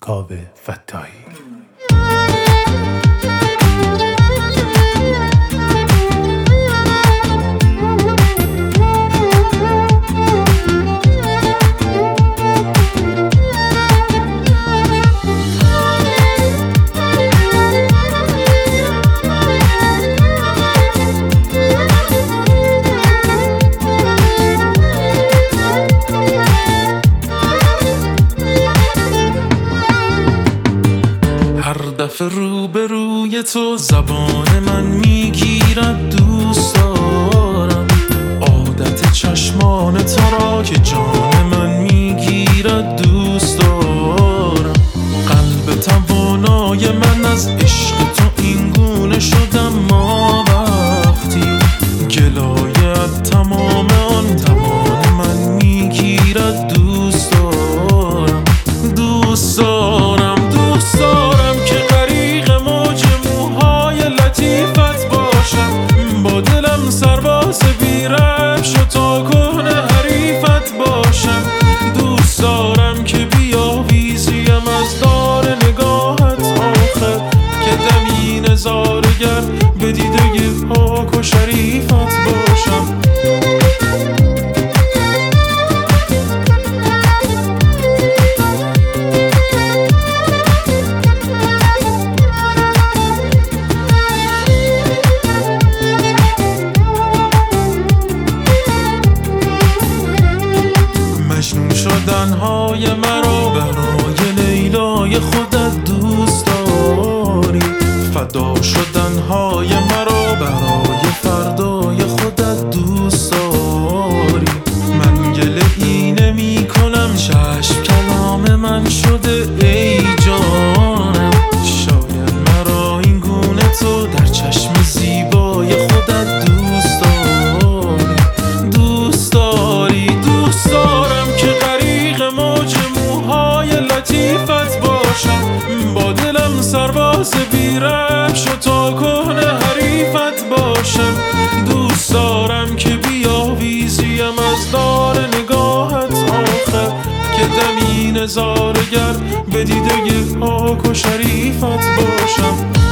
مهتاب فتاحی. دفعه روبروی تو زبان من میگیرد، دوست دارم عادت چشمان تو را که جان من میگیرد، دوست دارم قلب توانای من از عشق تو این گونه شدم ما وقتی گلایت تمام آن توان من میگیرد، دوست دارم دوست دارم دوست دارم که غریق موج موهای لطیفت باشم، با دلم سرباز بی‌ربش و تا کهنه حریفت باشم، دوست دارم که بیاویزیم از دار نگاهت آخر که دمی نظارگر به دیده پاک و شریفت باشم. مجنون شدنهای مرا برای لیلای خودت دوست داری، فدا شدنهای مرا برای فردای خودت دوست داری، من گله ای نمی کنم چشم کلام من شده ای جانم، شاید مرا این گونه تو در چشم زیبای خودت دوست داری، دوست داری دوست دارم که غریق موج موهای لطیفت باشم، با دلم سرباز بی‌ربش و تا کهنه حریفت باشم، دوست دارم که بیاویزیم از دار نگاهت آخر که دمی نظارگر به دیده پاک و شریفت باشم.